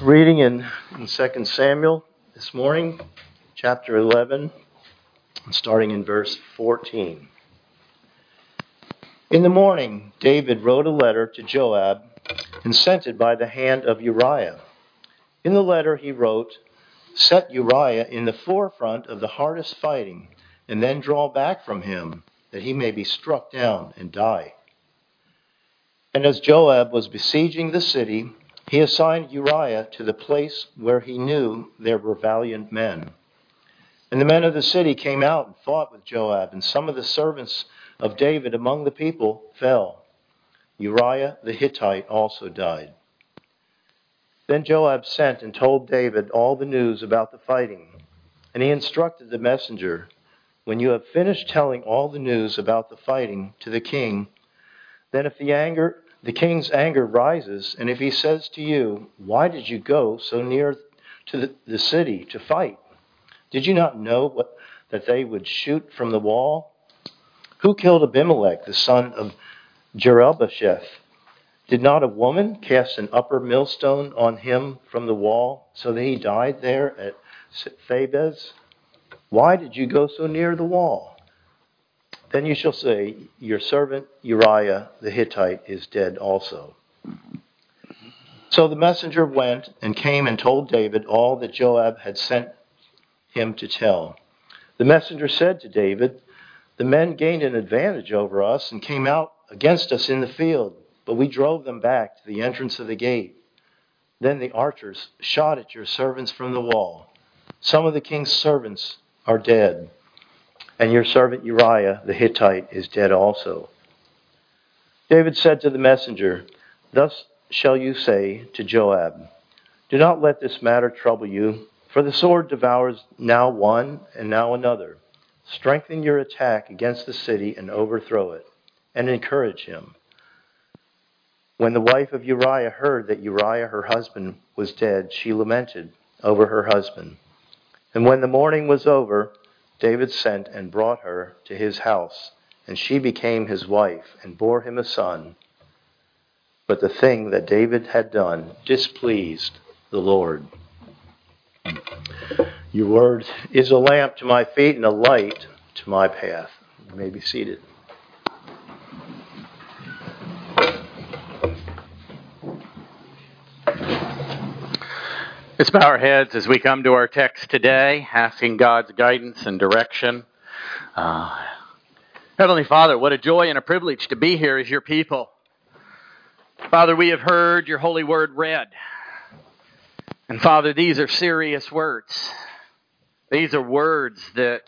Reading in 2 Samuel this morning, chapter 11, starting in verse 14. In the morning, David wrote a letter to Joab and sent it by the hand of Uriah. In the letter he wrote, "Set Uriah in the forefront of the hardest fighting, and then draw back from him, that he may be struck down and die." And as Joab was besieging the city, he assigned Uriah to the place where he knew there were valiant men. And the men of the city came out and fought with Joab, and some of the servants of David among the people fell. Uriah the Hittite also died. Then Joab sent and told David all the news about the fighting. And he instructed the messenger, "When you have finished telling all the news about the fighting to the king, then if the king's anger rises, and if he says to you, 'Why did you go so near to the city to fight? Did you not know that they would shoot from the wall? Who killed Abimelech, the son of Jerubbesheth? Did not a woman cast an upper millstone on him from the wall, so that he died there at Thebez? Why did you go so near the wall?' Then you shall say, 'Your servant Uriah the Hittite is dead also.'" So the messenger went and came and told David all that Joab had sent him to tell. The messenger said to David, "The men gained an advantage over us and came out against us in the field, but we drove them back to the entrance of the gate. Then the archers shot at your servants from the wall. Some of the king's servants are dead, and your servant Uriah the Hittite is dead also." David said to the messenger, "Thus shall you say to Joab, 'Do not let this matter trouble you, for the sword devours now one and now another. Strengthen your attack against the city and overthrow it, and encourage him.'" When the wife of Uriah heard that Uriah her husband was dead, she lamented over her husband. And when the mourning was over, David sent and brought her to his house, and she became his wife and bore him a son. But the thing that David had done displeased the Lord. Your word is a lamp to my feet and a light to my path. You may be seated. Let's bow our heads as we come to our text today, asking God's guidance and direction. Heavenly Father, what a joy and a privilege to be here as your people. Father, we have heard your holy word read. And Father, these are serious words. These are words that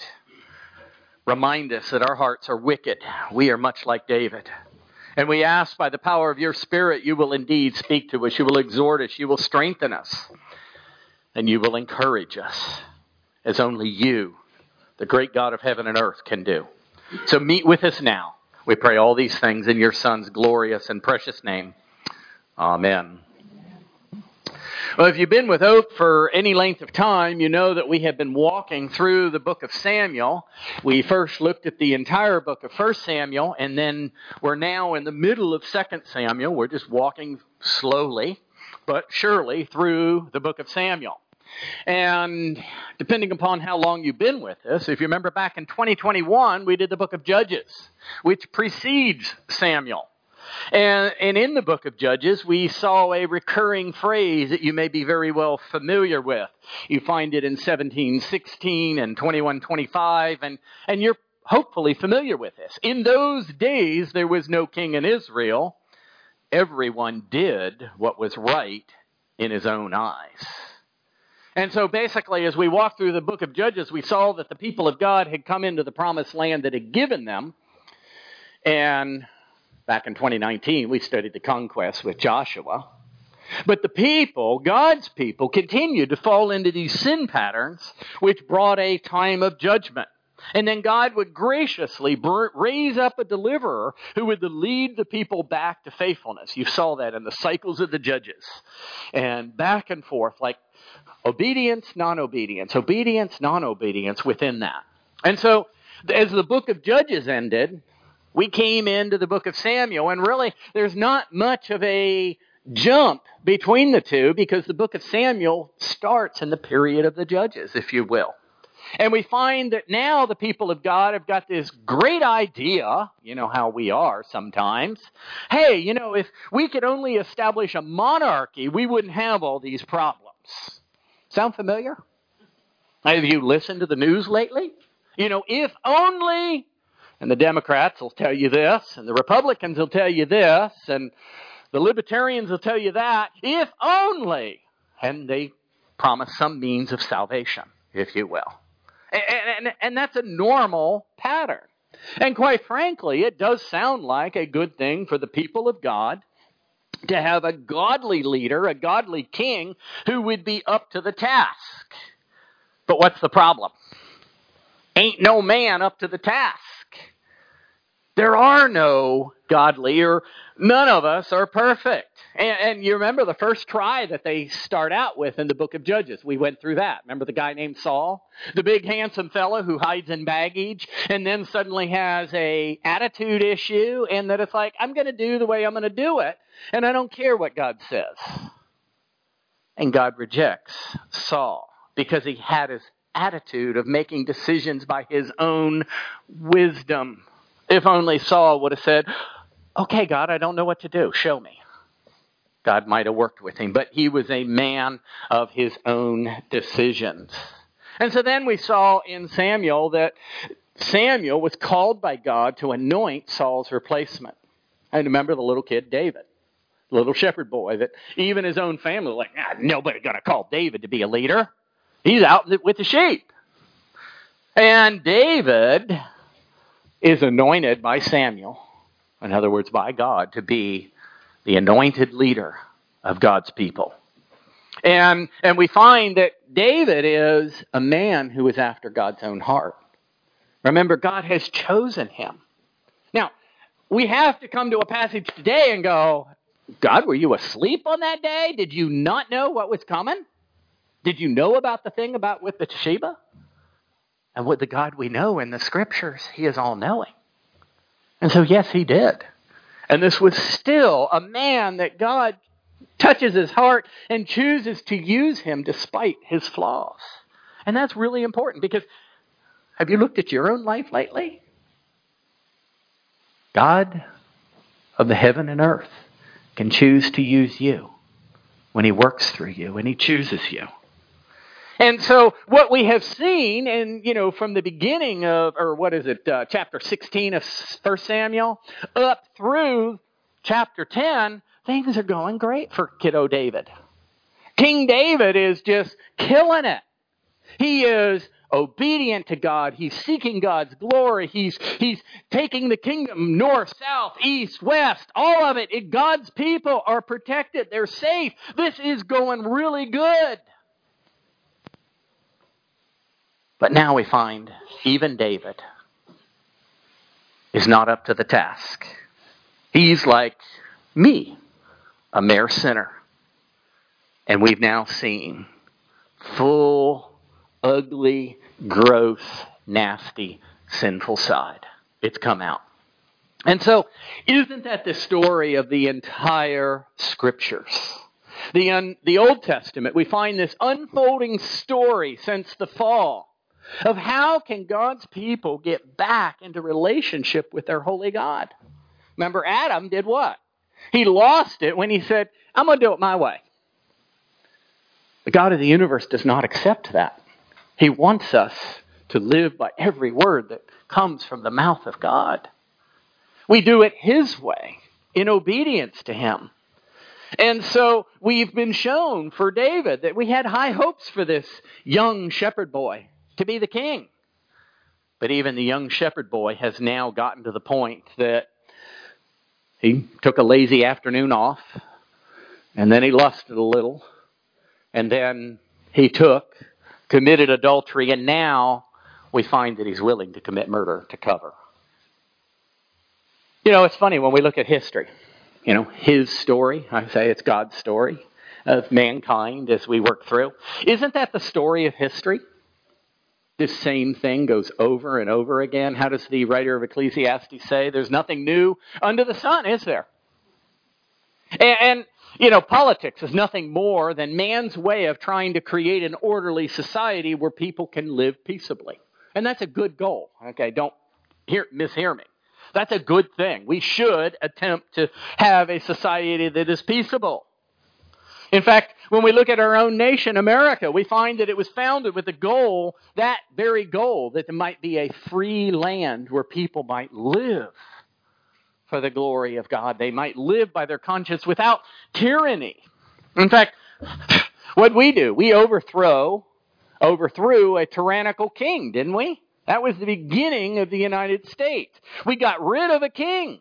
remind us that our hearts are wicked. We are much like David. And we ask by the power of your Spirit, you will indeed speak to us. You will exhort us. You will strengthen us. And you will encourage us as only you, the great God of heaven and earth, can do. So meet with us now. We pray all these things in your Son's glorious and precious name. Amen. Well, if you've been with Oak for any length of time, you know that we have been walking through the book of Samuel. We first looked at the entire book of 1 Samuel, and then we're now in the middle of 2 Samuel. We're just walking slowly but surely through the book of Samuel. And depending upon how long you've been with us, if you remember back in 2021, we did the book of Judges, which precedes Samuel. And in the book of Judges, we saw a recurring phrase that you may be very well familiar with. You find it in 17:16 and 21:25, and you're hopefully familiar with this. In those days, there was no king in Israel. Everyone did what was right in his own eyes. And so basically, as we walked through the book of Judges, we saw that the people of God had come into the promised land that had given them. And back in 2019, we studied the conquest with Joshua. But the people, God's people, continued to fall into these sin patterns, which brought a time of judgment. And then God would graciously raise up a deliverer who would lead the people back to faithfulness. You saw that in the cycles of the Judges. And back and forth, like obedience, non-obedience within that. And so, as the book of Judges ended, we came into the book of Samuel, and really, there's not much of a jump between the two because the book of Samuel starts in the period of the Judges, if you will. And we find that now the people of God have got this great idea, you know how we are sometimes. Hey, if we could only establish a monarchy, we wouldn't have all these problems. Sound familiar? Have you listened to the news lately? If only, and the Democrats will tell you this, and the Republicans will tell you this, and the Libertarians will tell you that, if only, and they promise some means of salvation, if you will. And that's a normal pattern. And quite frankly, it does sound like a good thing for the people of God to have a godly leader, a godly king, who would be up to the task. But what's the problem? Ain't no man up to the task. There are no godly, or none of us are perfect. And you remember the first try that they start out with in the book of Judges. We went through that. Remember the guy named Saul? The big handsome fellow who hides in baggage and then suddenly has a attitude issue, and that it's like, I'm going to do the way I'm going to do it, and I don't care what God says. And God rejects Saul because he had his attitude of making decisions by his own wisdom. If only Saul would have said, okay, God, I don't know what to do. Show me. God might have worked with him, but he was a man of his own decisions. And so then we saw in Samuel that Samuel was called by God to anoint Saul's replacement. And remember the little kid, David, the little shepherd boy, that even his own family was like, nobody's going to call David to be a leader. He's out with the sheep. And David is anointed by Samuel, in other words, by God, to be the anointed leader of God's people. And we find that David is a man who is after God's own heart. Remember, God has chosen him. Now, we have to come to a passage today and go, God, were you asleep on that day? Did you not know what was coming? Did you know about the thing about with Bathsheba? And with the God we know in the scriptures, he is all-knowing. And so, yes, he did. And this was still a man that God touches his heart and chooses to use him despite his flaws. And that's really important because have you looked at your own life lately? God of the heaven and earth can choose to use you when he works through you, when he chooses you. And so what we have seen, and from the beginning of, chapter 16 of 1 Samuel, up through chapter 10, things are going great for kiddo David. King David is just killing it. He is obedient to God. He's seeking God's glory. He's taking the kingdom north, south, east, west, all of it. God's people are protected. They're safe. This is going really good. But now we find even David is not up to the task. He's like me, a mere sinner. And we've now seen full, ugly, gross, nasty, sinful side. It's come out. And so, isn't that the story of the entire scriptures? The Old Testament, we find this unfolding story since the fall of how can God's people get back into relationship with their holy God. Remember, Adam did what? He lost it when he said, I'm going to do it my way. The God of the universe does not accept that. He wants us to live by every word that comes from the mouth of God. We do it his way, in obedience to him. And so we've been shown for David that we had high hopes for this young shepherd boy to be the king. But even the young shepherd boy has now gotten to the point that he took a lazy afternoon off, and then he lusted a little, and then he committed adultery, and now we find that he's willing to commit murder to cover. It's funny when we look at history. His story, I say it's God's story of mankind as we work through. Isn't that the story of history? This same thing goes over and over again. How does the writer of Ecclesiastes say? There's nothing new under the sun, is there? And Politics is nothing more than man's way of trying to create an orderly society where people can live peaceably. And that's a good goal. Okay, don't mishear me. That's a good thing. We should attempt to have a society that is peaceable. In fact, when we look at our own nation, America, we find that it was founded with the goal, that very goal, that there might be a free land where people might live for the glory of God. They might live by their conscience without tyranny. In fact, what we do, we overthrew a tyrannical king, didn't we? That was the beginning of the United States. We got rid of a king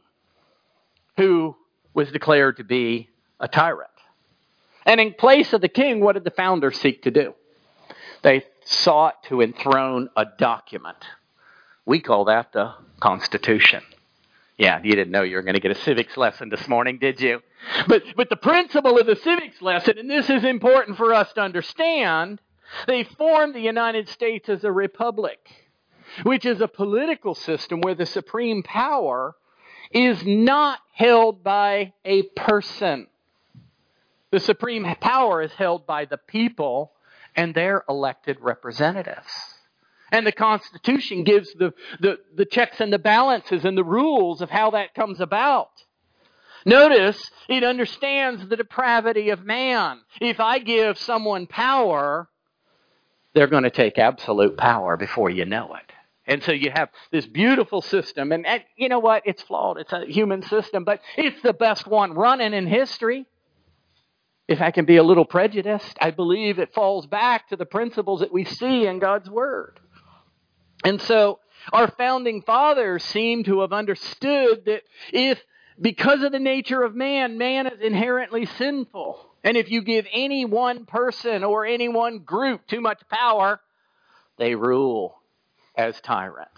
who was declared to be a tyrant. And in place of the king, what did the founders seek to do? They sought to enthrone a document. We call that the Constitution. Yeah, you didn't know you were going to get a civics lesson this morning, did you? But the principle of the civics lesson, and this is important for us to understand, they formed the United States as a republic, which is a political system where the supreme power is not held by a person. The supreme power is held by the people and their elected representatives. And the Constitution gives the checks and the balances and the rules of how that comes about. Notice, it understands the depravity of man. If I give someone power, they're going to take absolute power before you know it. And so you have this beautiful system. And you know what? It's flawed. It's a human system, but it's the best one running in history. If I can be a little prejudiced, I believe it falls back to the principles that we see in God's Word. And so our founding fathers seem to have understood that because of the nature of man is inherently sinful. And if you give any one person or any one group too much power, they rule as tyrants.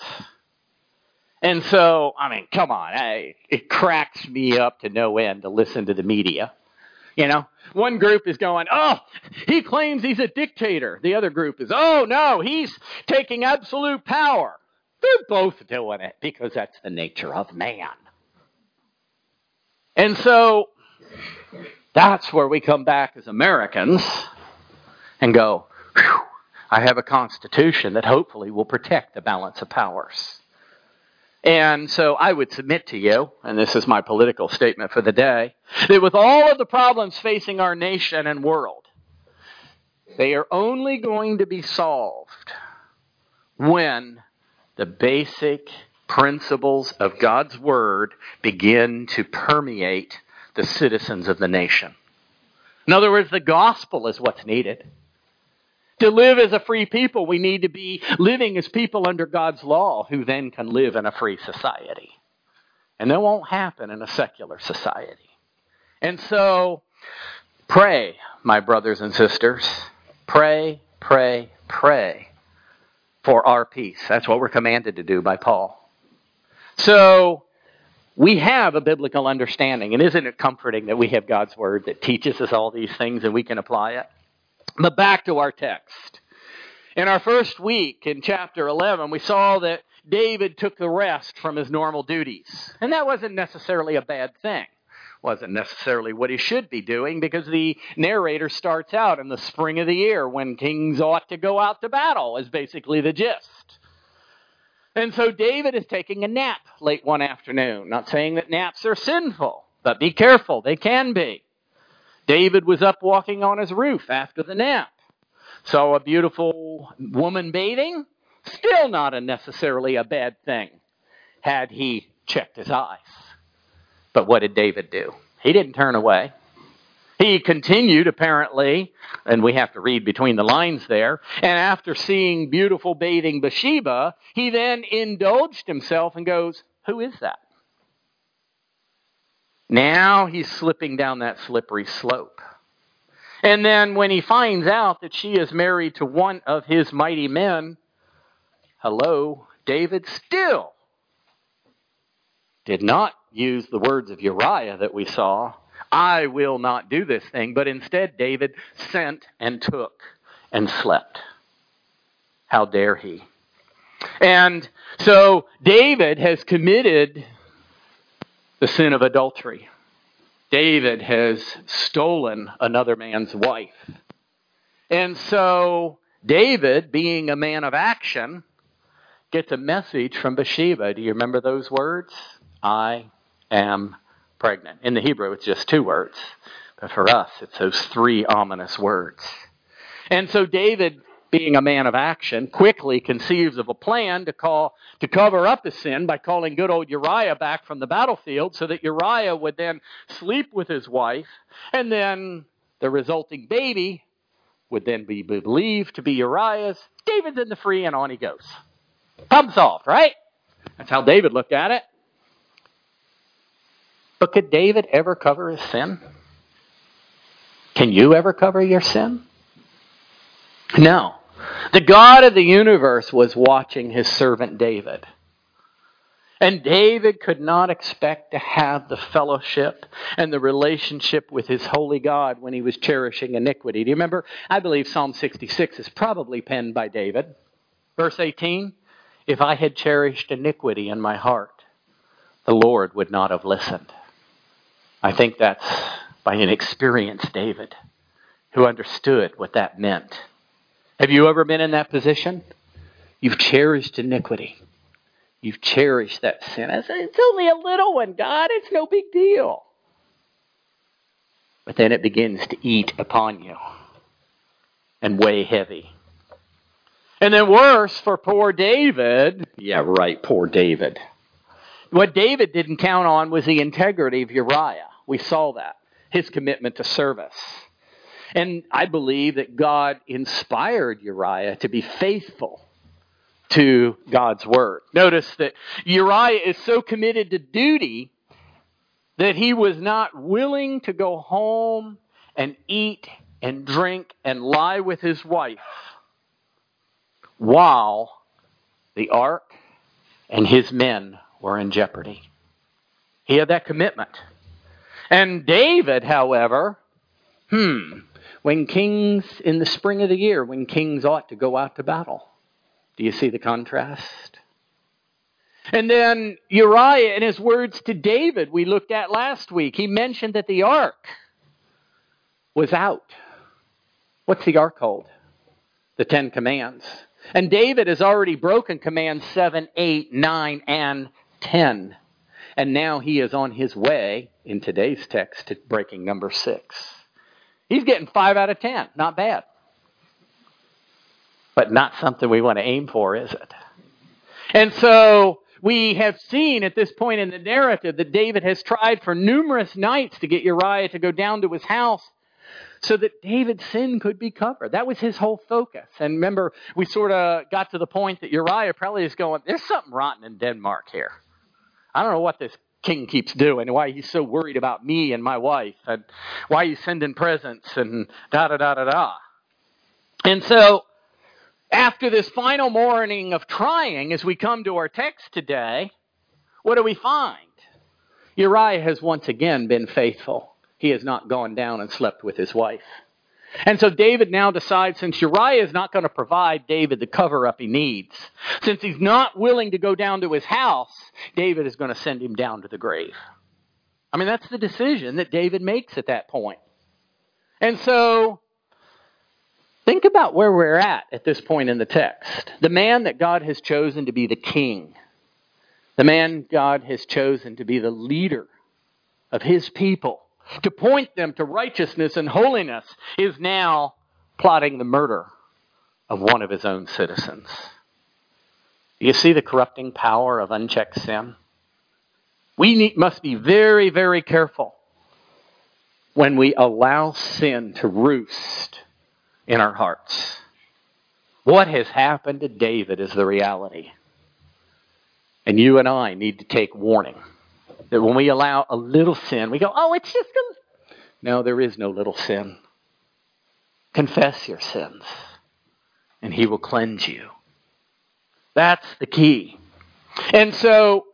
And so, come on, it cracks me up to no end to listen to the media. One group is going, oh, he claims he's a dictator. The other group is, oh, no, he's taking absolute power. They're both doing it because that's the nature of man. And so that's where we come back as Americans and go, whew, I have a constitution that hopefully will protect the balance of powers. And so I would submit to you, and this is my political statement for the day, that with all of the problems facing our nation and world, they are only going to be solved when the basic principles of God's Word begin to permeate the citizens of the nation. In other words, the gospel is what's needed. To live as a free people, we need to be living as people under God's law who then can live in a free society. And that won't happen in a secular society. And so, pray, my brothers and sisters. Pray, pray, pray for our peace. That's what we're commanded to do by Paul. So, we have a biblical understanding. And isn't it comforting that we have God's Word that teaches us all these things and we can apply it? But back to our text. In our first week in chapter 11, we saw that David took the rest from his normal duties. And that wasn't necessarily a bad thing. Wasn't necessarily what he should be doing, because the narrator starts out in the spring of the year when kings ought to go out to battle, is basically the gist. And so David is taking a nap late one afternoon. Not saying that naps are sinful, but be careful, they can be. David was up walking on his roof after the nap. Saw a beautiful woman bathing. Still not necessarily a bad thing had he checked his eyes. But what did David do? He didn't turn away. He continued, apparently, and we have to read between the lines there, and after seeing beautiful bathing Bathsheba, he then indulged himself and goes, who is that? Now he's slipping down that slippery slope. And then when he finds out that she is married to one of his mighty men, David still did not use the words of Uriah that we saw, I will not do this thing, but instead David sent and took and slept. How dare he? And so David has committed the sin of adultery. David has stolen another man's wife. And so David, being a man of action, gets a message from Bathsheba. Do you remember those words? I am pregnant. In the Hebrew, it's just 2 words. But for us, it's those 3 ominous words. And so David, being a man of action, quickly conceives of a plan to cover up his sin by calling good old Uriah back from the battlefield so that Uriah would then sleep with his wife, and then the resulting baby would then be believed to be Uriah's. David's in the free, and on he goes. Problem solved, right? That's how David looked at it. But could David ever cover his sin? Can you ever cover your sin? No. The God of the universe was watching his servant David. And David could not expect to have the fellowship and the relationship with his holy God when he was cherishing iniquity. Do you remember? I believe Psalm 66 is probably penned by David. Verse 18, if I had cherished iniquity in my heart, the Lord would not have listened. I think that's by an experienced David who understood what that meant. Have you ever been in that position? You've cherished iniquity. You've cherished that sin. I said, it's only a little one, God. It's no big deal. But then it begins to eat upon you and weigh heavy. And then worse for poor David. Yeah, right, poor David. What David didn't count on was the integrity of Uriah. We saw that. His commitment to service. And I believe that God inspired Uriah to be faithful to God's word. Notice that Uriah is so committed to duty that he was not willing to go home and eat and drink and lie with his wife while the ark and his men were in jeopardy. He had that commitment. And David, however, when kings, in the spring of the year, when kings ought to go out to battle. Do you see the contrast? And then Uriah, in his words to David, we looked at last week, he mentioned that the ark was out. What's the ark hold? The 10 Commands. And David has already broken commands 7, 8, 9, and 10. And now he is on his way, in today's text, to breaking number 6. He's getting 5 out of 10. Not bad. But not something we want to aim for, is it? And so we have seen at this point in the narrative that David has tried for numerous nights to get Uriah to go down to his house so that David's sin could be covered. That was his whole focus. And remember, we sort of got to the point that Uriah probably is going, there's something rotten in Denmark here. I don't know what this king keeps doing, why he's so worried about me and my wife, and why he's sending presents, and da-da-da-da-da. And so, after this final morning of trying, as we come to our text today, what do we find? Uriah has once again been faithful. He has not gone down and slept with his wife. And so David now decides, since Uriah is not going to provide David the cover-up he needs, since he's not willing to go down to his house, David is going to send him down to the grave. I mean, that's the decision that David makes at that point. And so, think about where we're at this point in the text. The man that God has chosen to be the king, the man God has chosen to be the leader of his people, to point them to righteousness and holiness, is now plotting the murder of one of his own citizens. Do you see the corrupting power of unchecked sin? We must be very, very careful when we allow sin to roost in our hearts. What has happened to David is the reality. And you and I need to take warning. That when we allow a little sin, we go, oh, it's just going to... No, there is no little sin. Confess your sins, and he will cleanse you. That's the key. And so,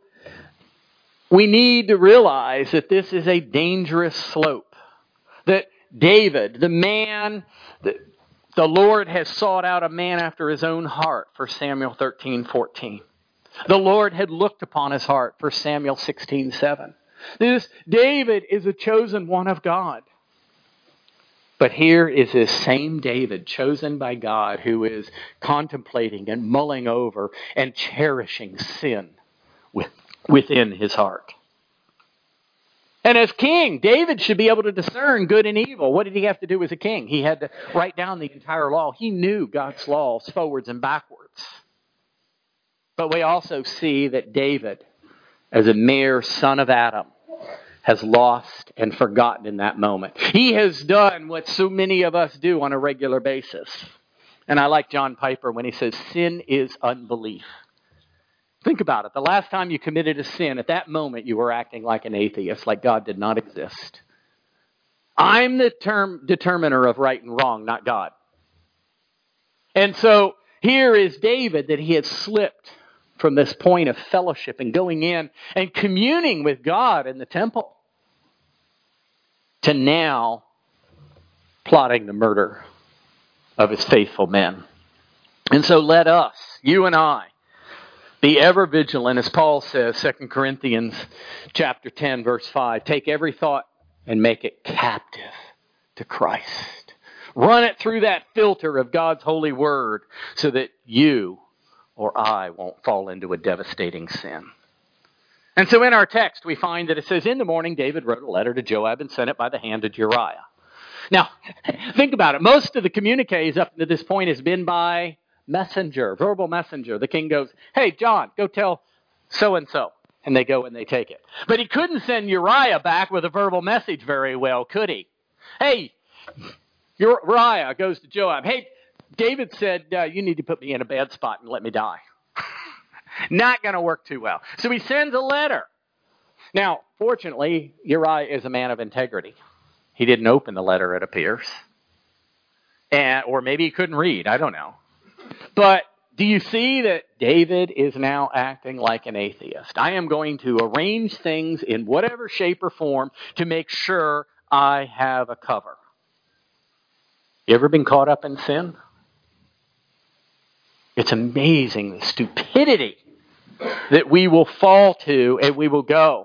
we need to realize that this is a dangerous slope. That David, the man, the Lord has sought out a man after his own heart, 1 Samuel 13:14. The Lord had looked upon his heart, 1 Samuel 16:7. This David is a chosen one of God. But here is this same David, chosen by God, who is contemplating and mulling over and cherishing sin within his heart. And as king, David should be able to discern good and evil. What did he have to do as a king? He had to write down the entire law. He knew God's laws forwards and backwards. But we also see that David, as a mere son of Adam, has lost and forgotten in that moment. He has done what so many of us do on a regular basis. And I like John Piper when he says, sin is unbelief. Think about it. The last time you committed a sin, at that moment you were acting like an atheist, like God did not exist. I'm the determiner of right and wrong, not God. And so here is David, that he had slipped from this point of fellowship and going in and communing with God in the temple, to now plotting the murder of his faithful men. And so let us, you and I, be ever vigilant, as Paul says, 2 Corinthians chapter 10, verse 5, take every thought and make it captive to Christ. Run it through that filter of God's holy word so that you or I won't fall into a devastating sin. And so in our text, we find that it says, in the morning, David wrote a letter to Joab and sent it by the hand of Uriah. Now, think about it. Most of the communiques up to this point has been by messenger, verbal messenger. The king goes, hey, John, go tell so-and-so. And they go and they take it. But he couldn't send Uriah back with a verbal message very well, could he? Hey, Uriah goes to Joab. Hey, David said, you need to put me in a bad spot and let me die. Not going to work too well. So he sends a letter. Now, fortunately, Uriah is a man of integrity. He didn't open the letter, it appears. Or maybe he couldn't read. I don't know. But do you see that David is now acting like an atheist? I am going to arrange things in whatever shape or form to make sure I have a cover. You ever been caught up in sin? It's amazing the stupidity that we will fall to and we will go.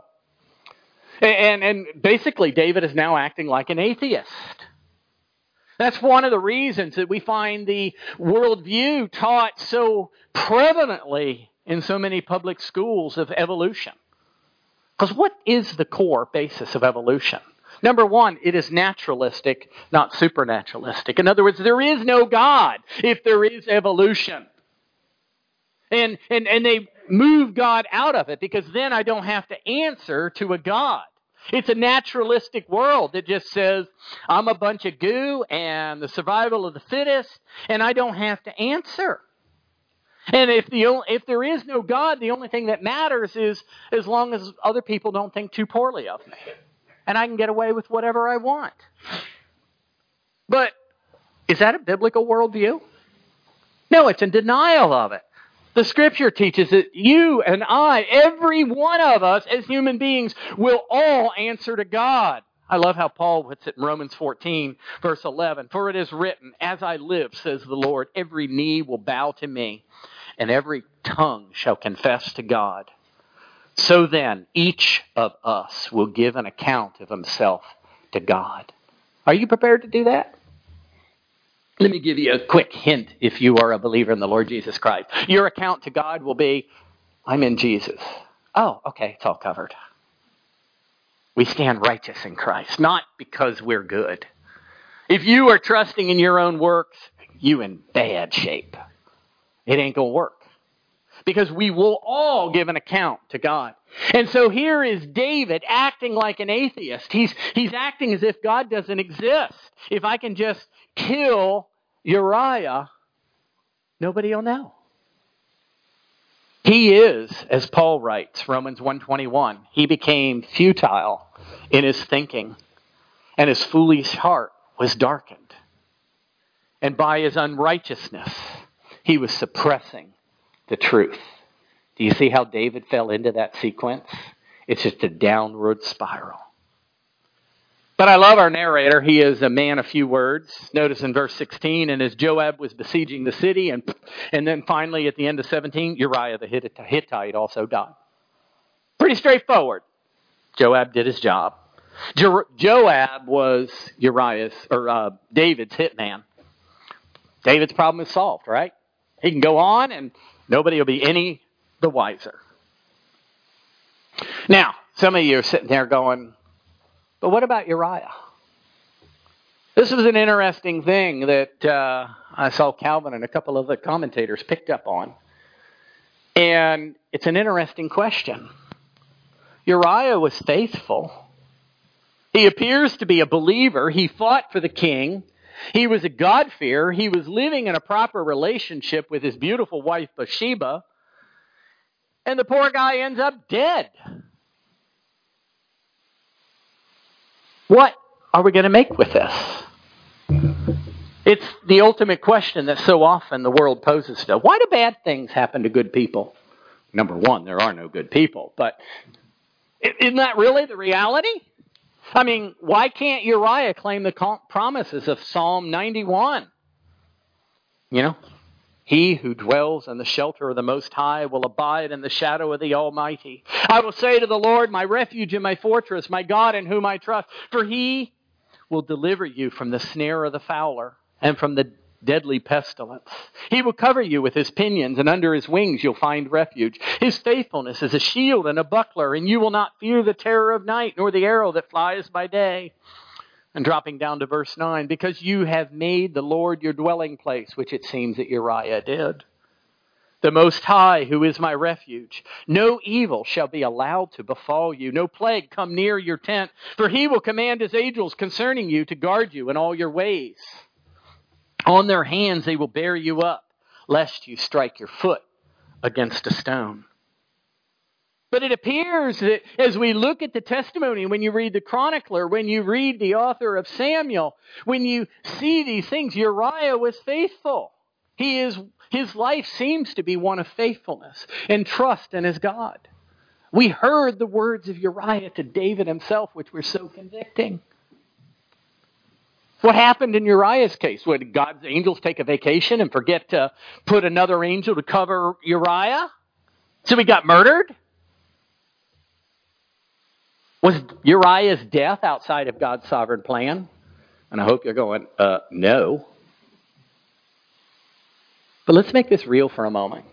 And basically, David is now acting like an atheist. That's one of the reasons that we find the worldview taught so prevalently in so many public schools of evolution. Because what is the core basis of evolution? Number one, it is naturalistic, not supernaturalistic. In other words, there is no God if there is evolution. And they move God out of it because then I don't have to answer to a God. It's a naturalistic world that just says, I'm a bunch of goo and the survival of the fittest, and I don't have to answer. And if there is no God, the only thing that matters is as long as other people don't think too poorly of me. And I can get away with whatever I want. But is that a biblical worldview? No, it's in denial of it. The Scripture teaches that you and I, every one of us as human beings, will all answer to God. I love how Paul puts it in Romans 14, verse 11. For it is written, as I live, says the Lord, every knee will bow to me, and every tongue shall confess to God. So then, each of us will give an account of himself to God. Are you prepared to do that? Let me give you a quick hint if you are a believer in the Lord Jesus Christ. Your account to God will be, I'm in Jesus. Oh, okay, it's all covered. We stand righteous in Christ, not because we're good. If you are trusting in your own works, you in bad shape. It ain't going to work. Because we will all give an account to God. And so here is David acting like an atheist. He's acting as if God doesn't exist. If I can just kill Uriah, nobody will know. He is, as Paul writes, Romans 1:21, he became futile in his thinking, and his foolish heart was darkened. And by his unrighteousness, he was suppressing the truth. Do you see how David fell into that sequence? It's just a downward spiral. But I love our narrator. He is a man of few words. Notice in verse 16, and as Joab was besieging the city, and then finally at the end of 17, Uriah the Hittite also died. Pretty straightforward. Joab did his job. Joab was David's hitman. David's problem is solved, right? He can go on and nobody will be any the wiser. Now, some of you are sitting there going, but what about Uriah? This was an interesting thing that I saw Calvin and a couple of the commentators picked up on. And it's an interesting question. Uriah was faithful. He appears to be a believer. He fought for the king. He was a God-fearer. He was living in a proper relationship with his beautiful wife Bathsheba. And the poor guy ends up dead. What are we going to make with this? It's the ultimate question that so often the world poses to us. Why do bad things happen to good people? Number one, there are no good people. But isn't that really the reality? I mean, why can't Uriah claim the promises of Psalm 91? You know, he who dwells in the shelter of the Most High will abide in the shadow of the Almighty. I will say to the Lord, my refuge and my fortress, my God in whom I trust, for he will deliver you from the snare of the fowler and from the deadly pestilence. He will cover you with his pinions, and under his wings you'll find refuge. His faithfulness is a shield and a buckler, and you will not fear the terror of night, nor the arrow that flies by day. And dropping down to verse 9, because you have made the Lord your dwelling place, which it seems that Uriah did. The Most High, who is my refuge. No evil shall be allowed to befall you. No plague come near your tent. For he will command his angels concerning you to guard you in all your ways. On their hands they will bear you up, lest you strike your foot against a stone. But it appears that as we look at the testimony, when you read the chronicler, when you read the author of Samuel, when you see these things, Uriah was faithful. His life seems to be one of faithfulness and trust in his God. We heard the words of Uriah to David himself, which were so convicting. What happened in Uriah's case? Would God's angels take a vacation and forget to put another angel to cover Uriah? So he got murdered? Was Uriah's death outside of God's sovereign plan? And I hope you're going, no. But let's make this real for a moment.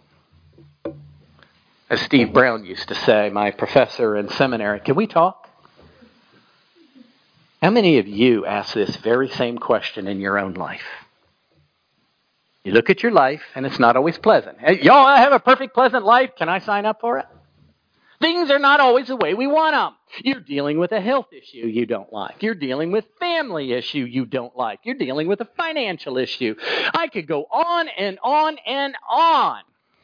As Steve Brown used to say, my professor in seminary, can we talk? How many of you ask this very same question in your own life? You look at your life, and it's not always pleasant. Hey, y'all, I have a perfect, pleasant life. Can I sign up for it? Things are not always the way we want them. You're dealing with a health issue you don't like. You're dealing with family issue you don't like. You're dealing with a financial issue. I could go on and on and on.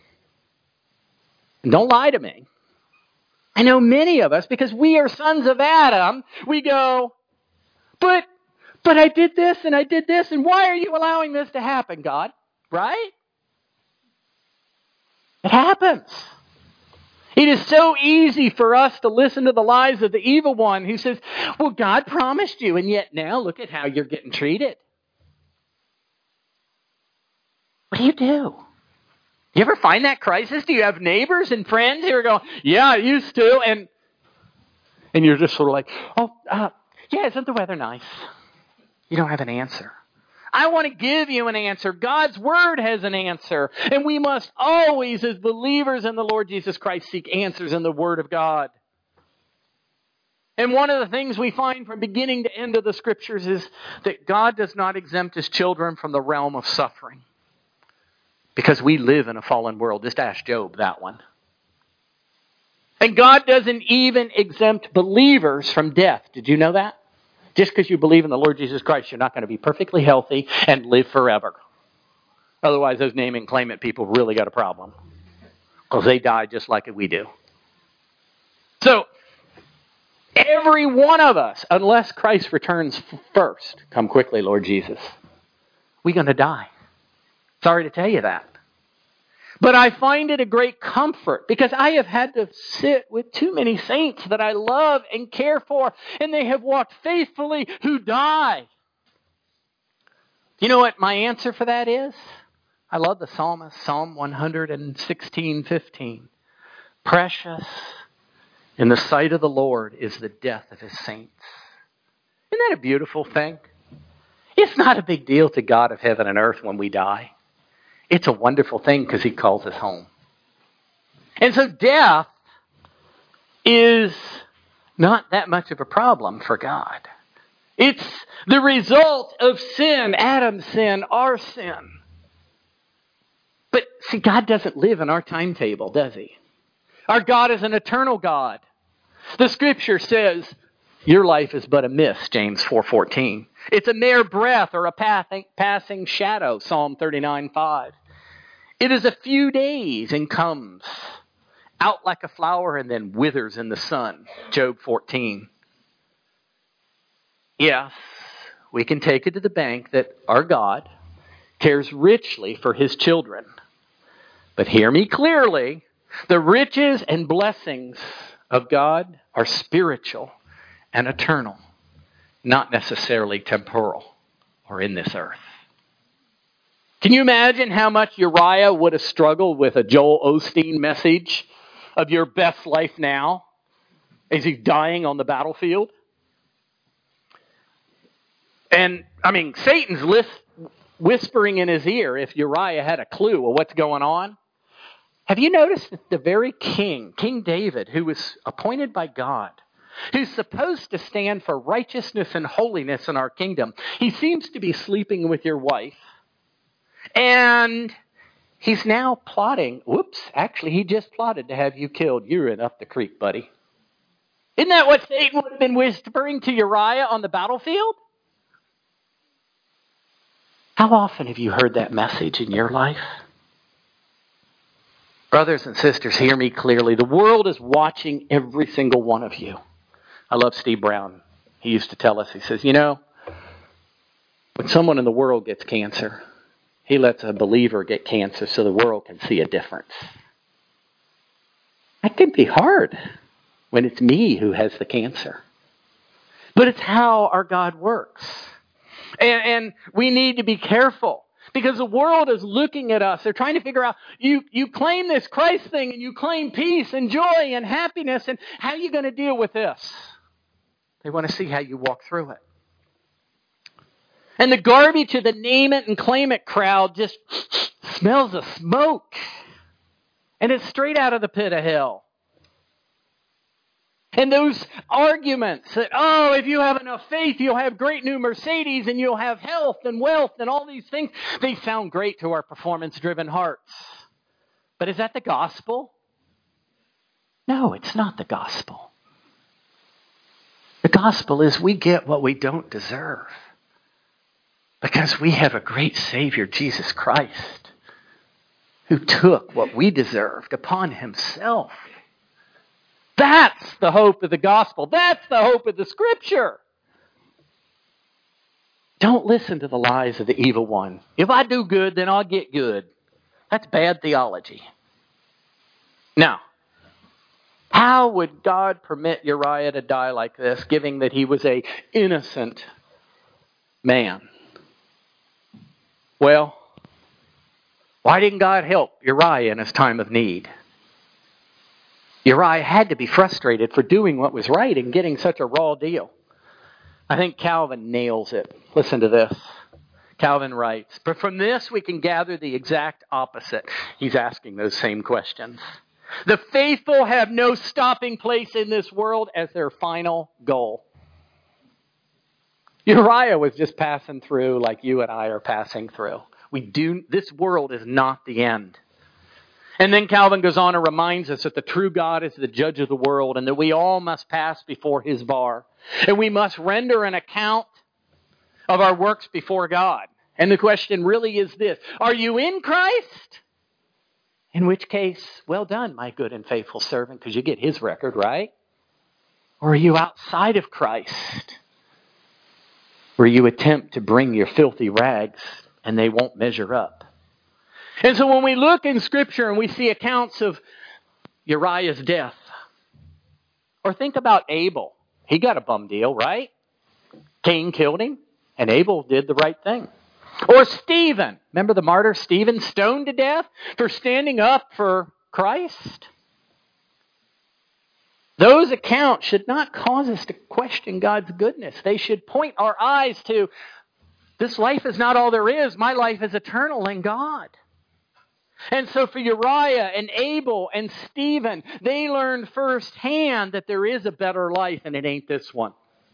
And don't lie to me. I know many of us, because we are sons of Adam, we go, But I did this and I did this, and why are you allowing this to happen, God? Right? It happens. It is so easy for us to listen to the lies of the evil one who says, well, God promised you, and yet now look at how you're getting treated. What do? You ever find that crisis? Do you have neighbors and friends who are going, yeah, I used to, and you're just sort of like, yeah, isn't the weather nice? You don't have an answer. I want to give you an answer. God's Word has an answer. And we must always, as believers in the Lord Jesus Christ, seek answers in the Word of God. And one of the things we find from beginning to end of the Scriptures is that God does not exempt His children from the realm of suffering. Because we live in a fallen world. Just ask Job that one. And God doesn't even exempt believers from death. Did you know that? Just because you believe in the Lord Jesus Christ, you're not going to be perfectly healthy and live forever. Otherwise, those name and claim it people really got a problem. Because they die just like we do. So, every one of us, unless Christ returns first, come quickly, Lord Jesus, we're going to die. Sorry to tell you that. But I find it a great comfort because I have had to sit with too many saints that I love and care for, and they have walked faithfully who die. You know what my answer for that is? I love the psalmist, Psalm 116:15. Precious In the sight of the Lord is the death of his saints. Isn't that a beautiful thing? It's not a big deal to God of heaven and earth when we die. It's a wonderful thing because he calls us home. And so death is not that much of a problem for God. It's the result of sin, Adam's sin, our sin. But see, God doesn't live in our timetable, does he? Our God is an eternal God. The Scripture says, your life is but a mist, James 4:14. It's a mere breath or a passing shadow, Psalm 39:5. It is a few days and comes out like a flower and then withers in the sun, Job 14. Yes, we can take it to the bank that our God cares richly for his children. But hear me clearly, the riches and blessings of God are spiritual and eternal, not necessarily temporal or in this earth. Can you imagine how much Uriah would have struggled with a Joel Osteen message of your best life now as he's dying on the battlefield? And, Satan's whispering in his ear if Uriah had a clue of what's going on. Have you noticed that the very king, King David, who was appointed by God, who's supposed to stand for righteousness and holiness in our kingdom, he seems to be sleeping with your wife. And he's now plotting. Actually, he just plotted to have you killed. You're in up the creek, buddy. Isn't that what Satan would have been whispering to Uriah on the battlefield? How often have you heard that message in your life? Brothers and sisters, hear me clearly. The world is watching every single one of you. I love Steve Brown. He used to tell us, he says, when someone in the world gets cancer, he lets a believer get cancer so the world can see a difference. That can be hard when it's me who has the cancer. But it's how our God works. And we need to be careful because the world is looking at us. They're trying to figure out, you claim this Christ thing and you claim peace and joy and happiness, and how are you going to deal with this? They want to see how you walk through it. And the garbage of the name it and claim it crowd just smells of smoke. And it's straight out of the pit of hell. And those arguments that, if you have enough faith, you'll have great new Mercedes and you'll have health and wealth and all these things, they sound great to our performance-driven hearts. But is that the gospel? No, it's not the gospel. The gospel is we get what we don't deserve. Because we have a great Savior, Jesus Christ, who took what we deserved upon himself. That's the hope of the gospel. That's the hope of the Scripture. Don't listen to the lies of the evil one. If I do good, then I'll get good. That's bad theology. Now, how would God permit Uriah to die like this, given that he was an innocent man? Well, why didn't God help Uriah in his time of need? Uriah had to be frustrated for doing what was right and getting such a raw deal. I think Calvin nails it. Listen to this. Calvin writes, but from this we can gather the exact opposite. He's asking those same questions. The faithful have no stopping place in this world as their final goal. Uriah was just passing through like you and I are passing through. This world is not the end. And then Calvin goes on and reminds us that the true God is the judge of the world and that we all must pass before his bar. And we must render an account of our works before God. And the question really is this: are you in Christ? In which case, well done, my good and faithful servant, because you get his record, right? Or are you outside of Christ, where you attempt to bring your filthy rags and they won't measure up? And so when we look in Scripture and we see accounts of Uriah's death, or think about Abel. He got a bum deal, right? Cain killed him, and Abel did the right thing. Or Stephen. Remember the martyr Stephen, stoned to death for standing up for Christ? Those accounts should not cause us to question God's goodness. They should point our eyes to, this life is not all there is. My life is eternal in God. And so for Uriah and Abel and Stephen, they learned firsthand that there is a better life and it ain't this one.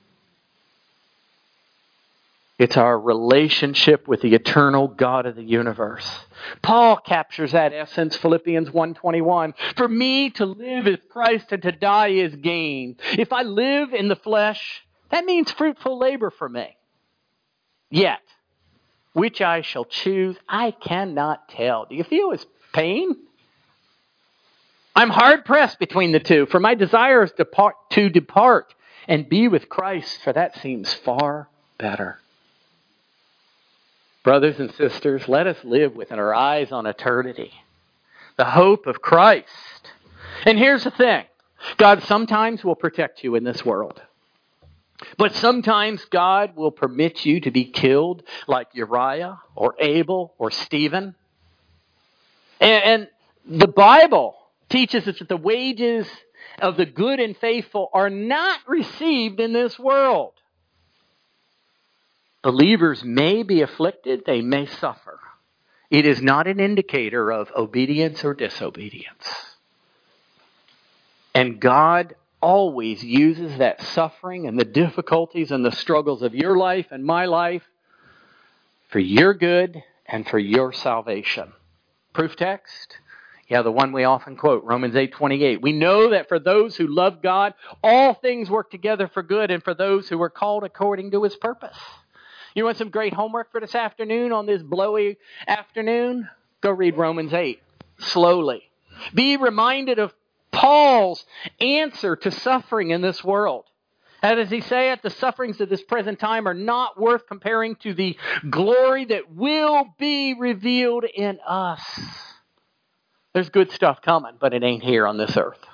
It's our relationship with the eternal God of the universe. Paul captures that essence, Philippians 1:21. For me to live is Christ and to die is gain. If I live in the flesh, that means fruitful labor for me. Yet, which I shall choose, I cannot tell. Do you feel his pain? I'm hard pressed between the two, for my desire is to depart and be with Christ, for that seems far better. Brothers and sisters, let us live with our eyes on eternity, the hope of Christ. And here's the thing. God sometimes will protect you in this world. But sometimes God will permit you to be killed like Uriah or Abel or Stephen. And the Bible teaches us that the wages of the good and faithful are not received in this world. Believers may be afflicted, they may suffer. It is not an indicator of obedience or disobedience. And God always uses that suffering and the difficulties and the struggles of your life and my life for your good and for your salvation. Proof text? Yeah, the one we often quote, Romans 8:28. We know that for those who love God, all things work together for good, and for those who are called according to His purpose. You want some great homework for this afternoon on this blowy afternoon? Go read Romans 8 slowly. Be reminded of Paul's answer to suffering in this world. How does he say it? The sufferings of this present time are not worth comparing to the glory that will be revealed in us. There's good stuff coming, but it ain't here on this earth.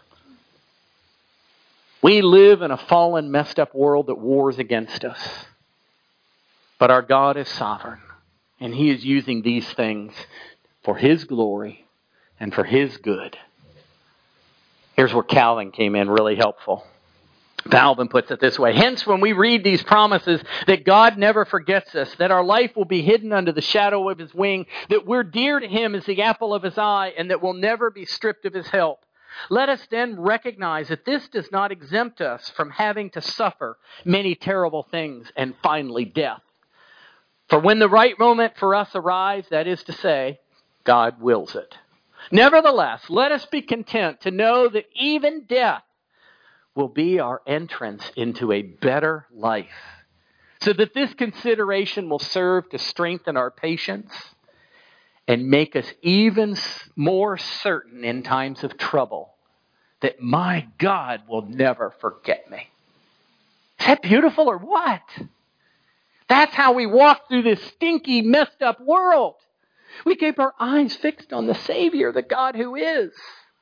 We live in a fallen, messed up world that wars against us. But our God is sovereign, and He is using these things for His glory and for His good. Here's where Calvin came in really helpful. Calvin puts it this way. Hence, when we read these promises that God never forgets us, that our life will be hidden under the shadow of His wing, that we're dear to Him as the apple of His eye, and that we'll never be stripped of His help, let us then recognize that this does not exempt us from having to suffer many terrible things and finally death. For when the right moment for us arrives, that is to say, God wills it. Nevertheless, let us be content to know that even death will be our entrance into a better life, so that this consideration will serve to strengthen our patience and make us even more certain in times of trouble that my God will never forget me. Is that beautiful or what? That's how we walk through this stinky, messed up world. We keep our eyes fixed on the Savior, the God who is.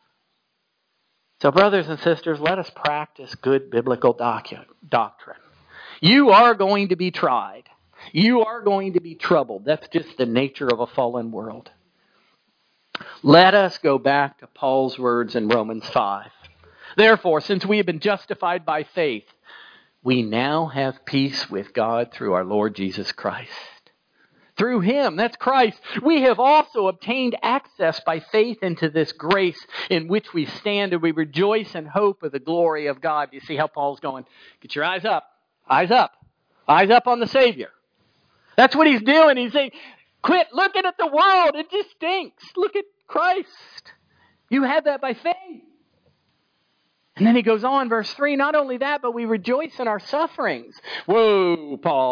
So brothers and sisters, let us practice good biblical doctrine. You are going to be tried. You are going to be troubled. That's just the nature of a fallen world. Let us go back to Paul's words in Romans 5. Therefore, since we have been justified by faith, we now have peace with God through our Lord Jesus Christ. Through Him, that's Christ, we have also obtained access by faith into this grace in which we stand, and we rejoice in hope of the glory of God. You see how Paul's going? Get your eyes up. Eyes up. Eyes up on the Savior. That's what he's doing. He's saying, quit looking at the world. It just stinks. Look at Christ. You have that by faith. And then he goes on, verse 3, not only that, but we rejoice in our sufferings. Whoa,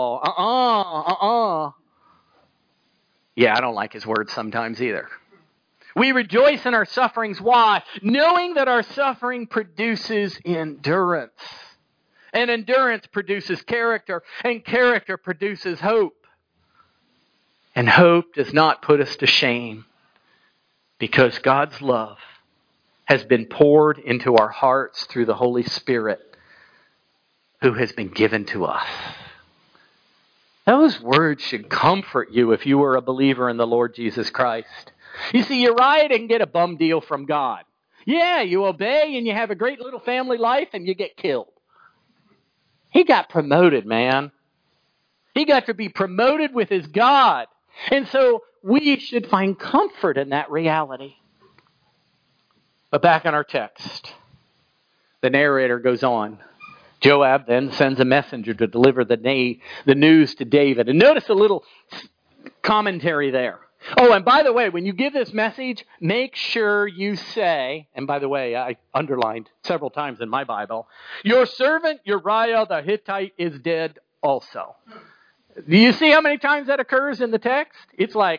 Paul. Yeah, I don't like his words sometimes either. We rejoice in our sufferings. Why? Knowing that our suffering produces endurance. And endurance produces character. And character produces hope. And hope does not put us to shame, because God's love has been poured into our hearts through the Holy Spirit who has been given to us. Those words should comfort you if you were a believer in the Lord Jesus Christ. You see, Uriah didn't get a bum deal from God. Yeah, you obey and you have a great little family life and you get killed. He got promoted, man. He got to be promoted with his God. And so we should find comfort in that reality. But back in our text, the narrator goes on. Joab then sends a messenger to deliver the news to David. And notice a little commentary there. Oh, and by the way, when you give this message, make sure you say, and by the way, I underlined several times in my Bible, your servant Uriah the Hittite is dead also. Do you see how many times that occurs in the text? It's like,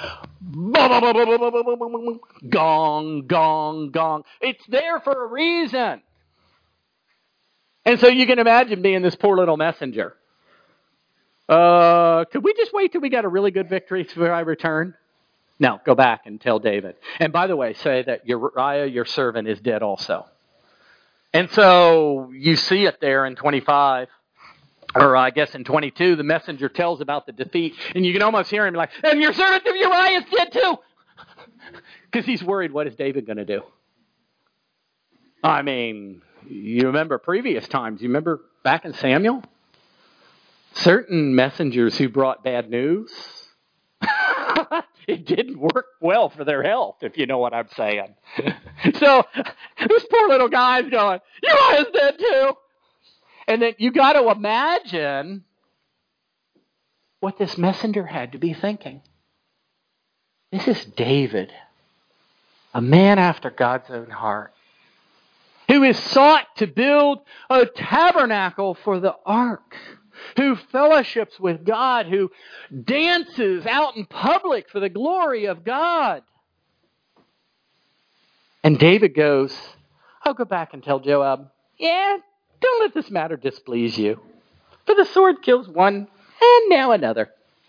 gong, gong, gong. It's there for a reason. And so you can imagine being this poor little messenger. Could we just wait till we got a really good victory before I return? No, go back and tell David. And by the way, say that Uriah, your servant, is dead also. And so you see it there in 25, or I guess in 22, the messenger tells about the defeat. And you can almost hear him like, and your servant Uriah is dead too. Because he's worried, what is David going to do? I mean, you remember previous times. You remember back in Samuel? Certain messengers who brought bad news, it didn't work well for their health, if you know what I'm saying. So this poor little guy's going, Uriah's dead too. And then you got to imagine what this messenger had to be thinking. This is David, a man after God's own heart, who is sought to build a tabernacle for the ark, who fellowships with God, who dances out in public for the glory of God. And David goes, I'll go back and tell Joab, yeah, don't let this matter displease you. For the sword kills one, and now another.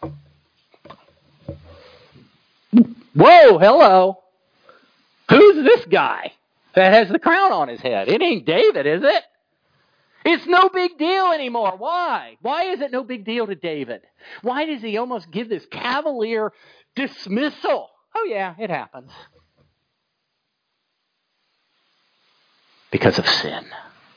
Whoa, hello. Who's this guy that has the crown on his head? It ain't David, is it? It's no big deal anymore. Why? Why is it no big deal to David? Why does he almost give this cavalier dismissal? Oh yeah, it happens. Because of sin.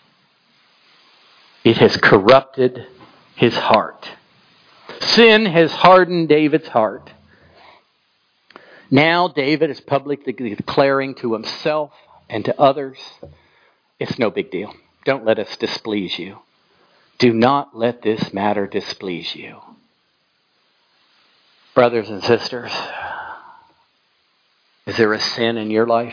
It has corrupted his heart. Sin has hardened David's heart. Now David is publicly declaring to himself and to others, it's no big deal. Don't let us displease you. Do not let this matter displease you. Brothers and sisters, is there a sin in your life?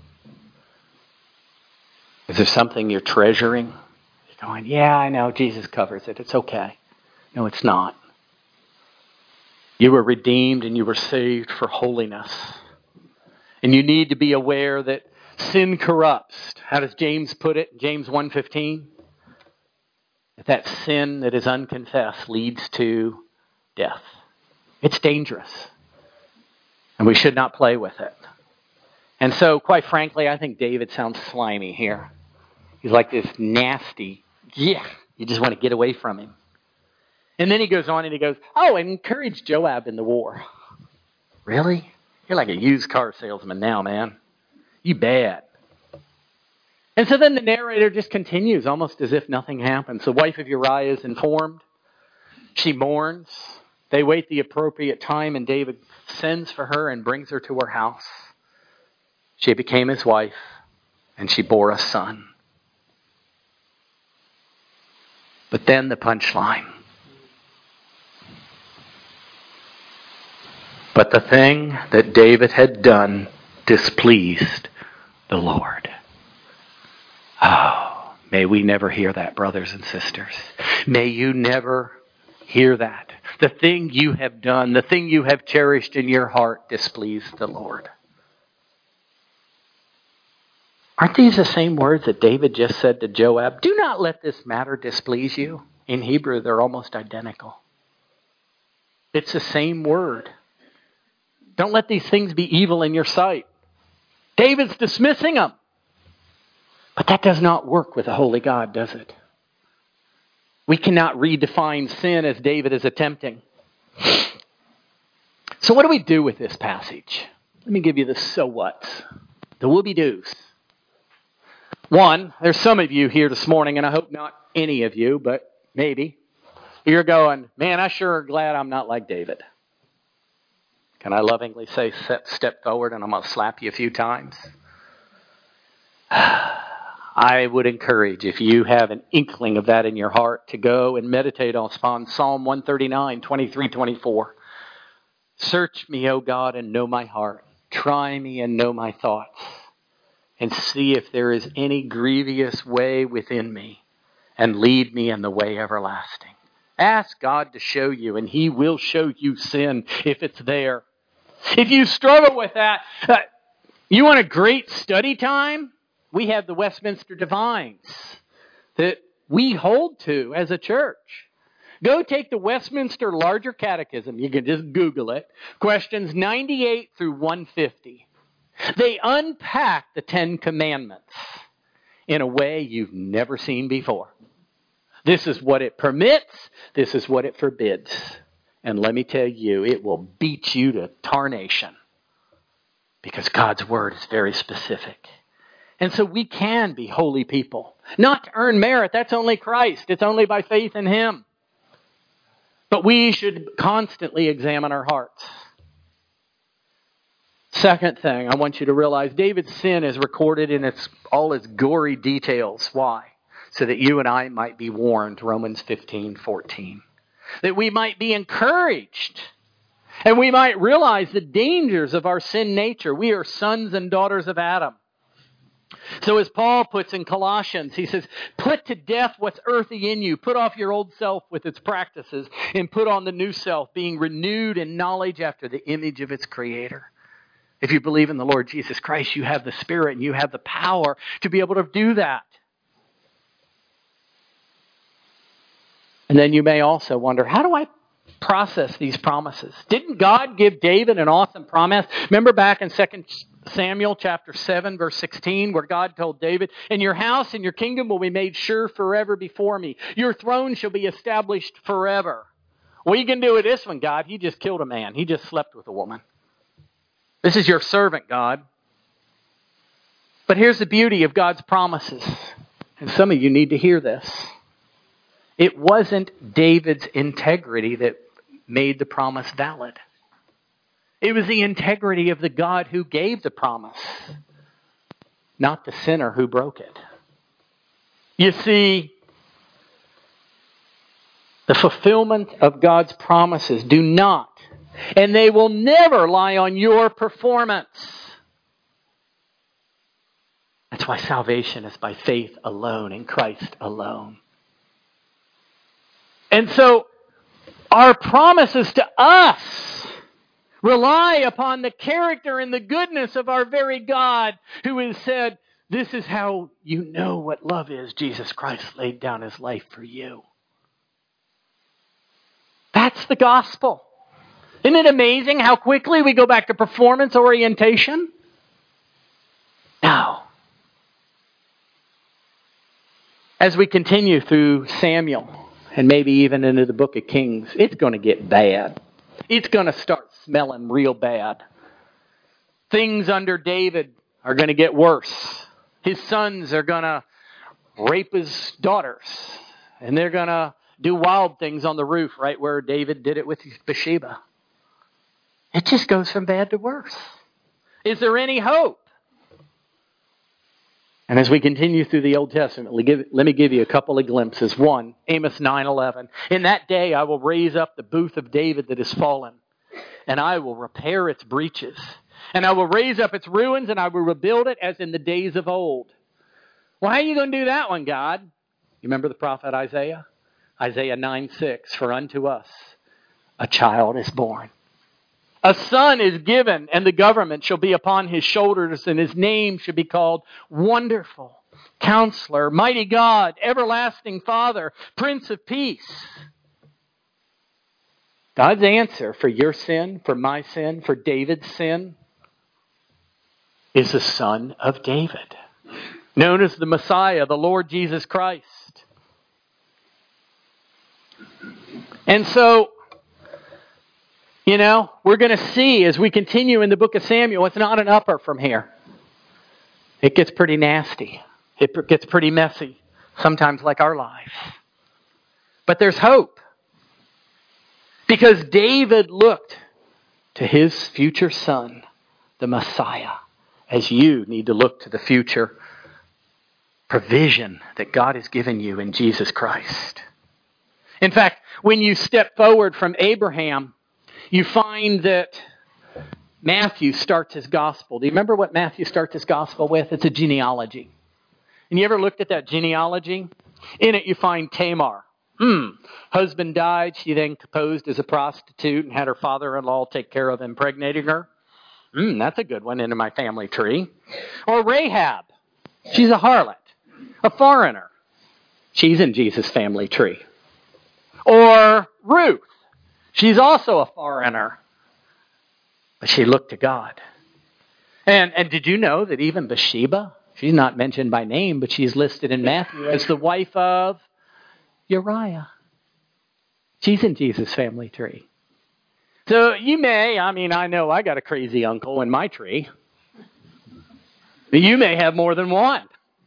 Is there something you're treasuring? You're going, yeah, I know, Jesus covers it. It's okay. No, it's not. You were redeemed and you were saved for holiness. And you need to be aware that sin corrupts. How does James put it? James 1:15. That sin that is unconfessed leads to death. It's dangerous. And we should not play with it. And so, quite frankly, I think David sounds slimy here. He's like this nasty, you just want to get away from him. And then he goes on and he goes, encourage Joab in the war. Really? You're like a used car salesman now, man. You bad. And so then the narrator just continues almost as if nothing happened. The wife of Uriah is informed. She mourns. They wait the appropriate time and David sends for her and brings her to her house. She became his wife and she bore a son. But then the punchline. But the thing that David had done displeased the Lord. Oh, may we never hear that, brothers and sisters. May you never hear that. The thing you have done, the thing you have cherished in your heart displeased the Lord. Aren't these the same words that David just said to Joab? Do not let this matter displease you. In Hebrew, they're almost identical. It's the same word. Don't let these things be evil in your sight. David's dismissing them. But that does not work with a holy God, does it? We cannot redefine sin as David is attempting. So what do we do with this passage? Let me give you the so whats, the whoopie-doos. One, there's some of you here this morning, and I hope not any of you, but maybe. You're going, man, I sure am glad I'm not like David. Can I lovingly say, step forward and I'm going to slap you a few times? I would encourage, if you have an inkling of that in your heart, to go and meditate on Psalm 139, 23, 24. Search me, O God, and know my heart. Try me and know my thoughts. And see if there is any grievous way within me. And lead me in the way everlasting. Ask God to show you, and He will show you sin if it's there. If you struggle with that, you want a great study time? We have the Westminster Divines that we hold to as a church. Go take the Westminster Larger Catechism. You can just Google it. Questions 98 through 150. They unpack the Ten Commandments in a way you've never seen before. This is what it permits. This is what it forbids. And let me tell you, it will beat you to tarnation. Because God's Word is very specific. And so we can be holy people. Not to earn merit. That's only Christ. It's only by faith in Him. But we should constantly examine our hearts. Second thing I want you to realize, David's sin is recorded in all its gory details. Why? So that you and I might be warned, Romans 15:14. That we might be encouraged. And we might realize the dangers of our sin nature. We are sons and daughters of Adam. So as Paul puts in Colossians, he says, put to death what's earthy in you. Put off your old self with its practices and put on the new self, being renewed in knowledge after the image of its creator. If you believe in the Lord Jesus Christ, you have the Spirit and you have the power to be able to do that. And then you may also wonder, how do I process these promises? Didn't God give David an awesome promise? Remember back in 2 Samuel chapter 7, verse 16, where God told David, and your house and your kingdom will be made sure forever before me. Your throne shall be established forever. What are you going to do with this one, God? He just killed a man. He just slept with a woman. This is your servant, God. But here's the beauty of God's promises. And some of you need to hear this. It wasn't David's integrity that made the promise valid. It was the integrity of the God who gave the promise, not the sinner who broke it. You see, the fulfillment of God's promises do not, and they will never lie on your performance. That's why salvation is by faith alone in Christ alone. And so, our promises to us rely upon the character and the goodness of our very God, who has said, this is how you know what love is. Jesus Christ laid down His life for you. That's the gospel. Isn't it amazing how quickly we go back to performance orientation? No. As we continue through Samuel, and maybe even into the book of Kings, it's going to get bad. It's going to start smelling real bad. Things under David are going to get worse. His sons are going to rape his daughters. And they're going to do wild things on the roof, right where David did it with Bathsheba. It just goes from bad to worse. Is there any hope? And as we continue through the Old Testament, let me give you a couple of glimpses. One, Amos 9:11. In that day I will raise up the booth of David that is fallen, and I will repair its breaches. And I will raise up its ruins, and I will rebuild it as in the days of old. Why are you going to do that one, God? You remember the prophet Isaiah? Isaiah 9:6. For unto us a child is born. A son is given, and the government shall be upon his shoulders, and his name shall be called Wonderful, Counselor, Mighty God, Everlasting Father, Prince of Peace. God's answer for your sin, for my sin, for David's sin, is the Son of David, known as the Messiah, the Lord Jesus Christ. And so, we're going to see as we continue in the book of Samuel, it's not an upper from here. It gets pretty nasty. It gets pretty messy, sometimes like our life. But there's hope. Because David looked to his future son, the Messiah, as you need to look to the future provision that God has given you in Jesus Christ. In fact, when you step forward from Abraham, you find that Matthew starts his gospel. Do you remember what Matthew starts his gospel with? It's a genealogy. And you ever looked at that genealogy? In it you find Tamar. Husband died. She then posed as a prostitute and had her father-in-law take care of impregnating her. That's a good one into my family tree. Or Rahab. She's a harlot, a foreigner. She's in Jesus' family tree. Or Ruth. She's also a foreigner. But she looked to God. And did you know that even Bathsheba, she's not mentioned by name, but she's listed in Matthew as the wife of Uriah. She's in Jesus' family tree. So I know I got a crazy uncle in my tree. But you may have more than one.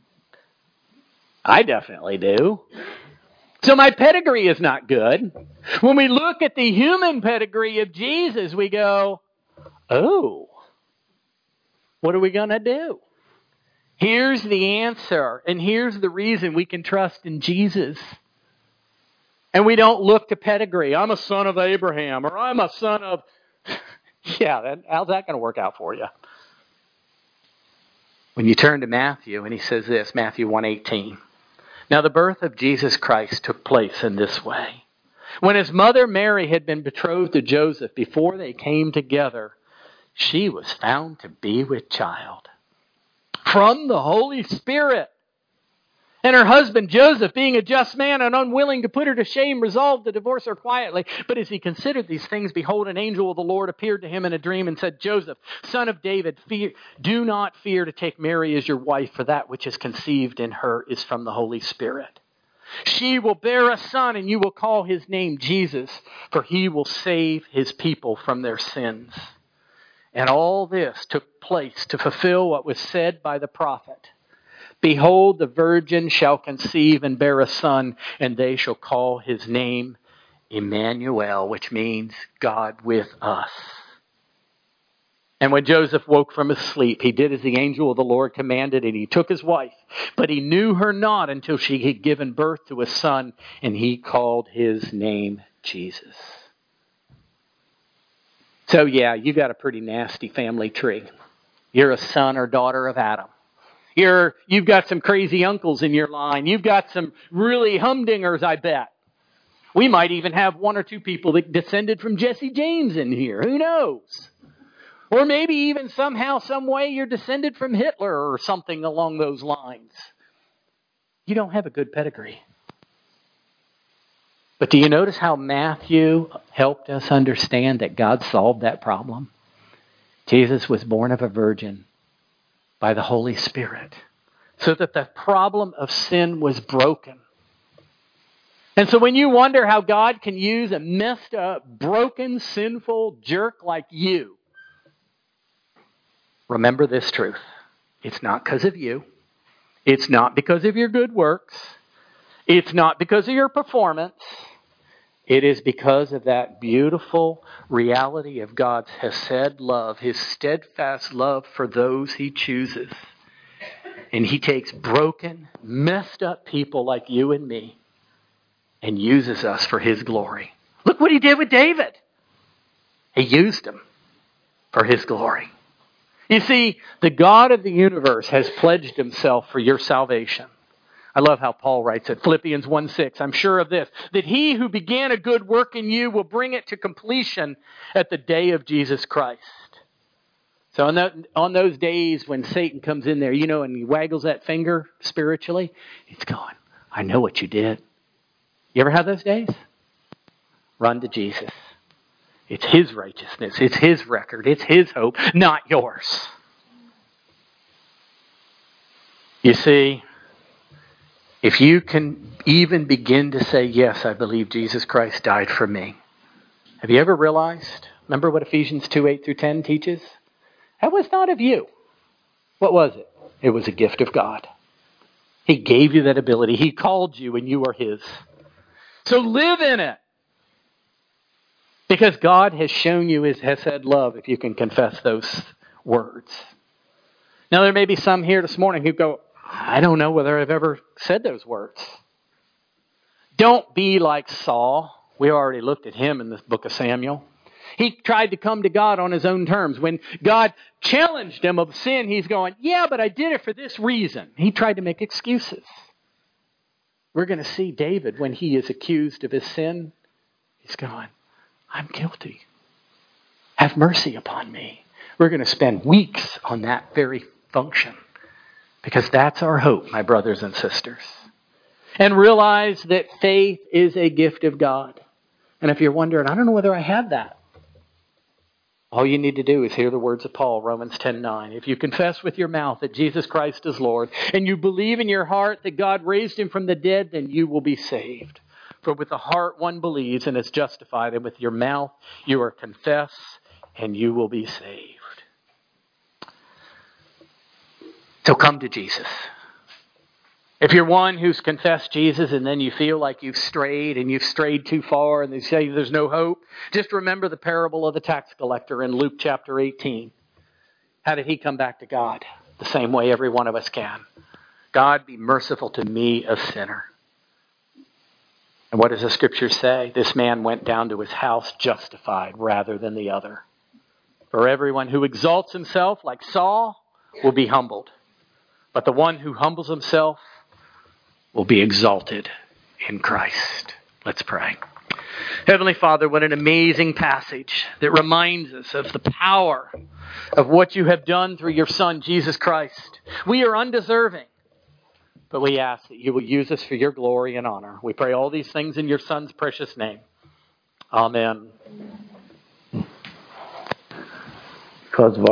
I definitely do. So my pedigree is not good. When we look at the human pedigree of Jesus, we go, oh, what are we going to do? Here's the answer, and here's the reason we can trust in Jesus. And we don't look to pedigree. I'm a son of Abraham, or I'm a son of... how's that going to work out for you? When you turn to Matthew, and he says this, Matthew 1:18. Now the birth of Jesus Christ took place in this way. When his mother Mary had been betrothed to Joseph, before they came together, she was found to be with child from the Holy Spirit. And her husband Joseph, being a just man and unwilling to put her to shame, resolved to divorce her quietly. But as he considered these things, behold, an angel of the Lord appeared to him in a dream and said, Joseph, son of David, do not fear to take Mary as your wife, for that which is conceived in her is from the Holy Spirit. She will bear a son, and you will call his name Jesus, for he will save his people from their sins. And all this took place to fulfill what was said by the prophet. Behold, the virgin shall conceive and bear a son, and they shall call his name Emmanuel, which means God with us. And when Joseph woke from his sleep, he did as the angel of the Lord commanded, and he took his wife. But he knew her not until she had given birth to a son, and he called his name Jesus. So you got a pretty nasty family tree. You're a son or daughter of Adam. You've got some crazy uncles in your line. You've got some really humdingers, I bet. We might even have one or two people that descended from Jesse James in here. Who knows? Or maybe even somehow, some way you're descended from Hitler or something along those lines. You don't have a good pedigree. But do you notice how Matthew helped us understand that God solved that problem? Jesus was born of a virgin by the Holy Spirit, so that the problem of sin was broken. And so when you wonder how God can use a messed up, broken, sinful jerk like you, remember this truth. It's not because of you. It's not because of your good works. It's not because of your performance. It is because of that beautiful reality of God's hesed love, his steadfast love for those he chooses. And he takes broken, messed up people like you and me and uses us for his glory. Look what he did with David. He used him for his glory. You see, the God of the universe has pledged himself for your salvation. I love how Paul writes it, Philippians 1:6. I'm sure of this, that he who began a good work in you will bring it to completion at the day of Jesus Christ. So on those days when Satan comes in there, and he waggles that finger spiritually, he's going, I know what you did. You ever have those days? Run to Jesus. It's his righteousness. It's his record. It's his hope, not yours. You see, if you can even begin to say, yes, I believe Jesus Christ died for me. Have you ever realized? Remember what Ephesians 2:8-10 teaches? That was not of you. What was it? It was a gift of God. He gave you that ability. He called you and you are His. So live in it. Because God has shown you His Hesed love if you can confess those words. Now there may be some here this morning who go, I don't know whether I've ever said those words. Don't be like Saul. We already looked at him in the book of Samuel. He tried to come to God on his own terms. When God challenged him of sin, he's going, yeah, but I did it for this reason. He tried to make excuses. We're going to see David, when he is accused of his sin, he's going, I'm guilty. Have mercy upon me. We're going to spend weeks on that very function. Because that's our hope, my brothers and sisters. And realize that faith is a gift of God. And if you're wondering, I don't know whether I have that. All you need to do is hear the words of Paul, Romans 10:9. If you confess with your mouth that Jesus Christ is Lord, and you believe in your heart that God raised Him from the dead, then you will be saved. For with the heart one believes and is justified, and with your mouth you are confessed, and you will be saved. So come to Jesus. If you're one who's confessed Jesus and then you feel like you've strayed and you've strayed too far and they say there's no hope, just remember the parable of the tax collector in Luke chapter 18. How did he come back to God? The same way every one of us can. God, be merciful to me, a sinner. And what does the scripture say? This man went down to his house justified rather than the other. For everyone who exalts himself like Saul will be humbled. But the one who humbles himself will be exalted in Christ. Let's pray. Heavenly Father, what an amazing passage that reminds us of the power of what you have done through your Son, Jesus Christ. We are undeserving, but we ask that you will use us for your glory and honor. We pray all these things in your Son's precious name. Amen. Because of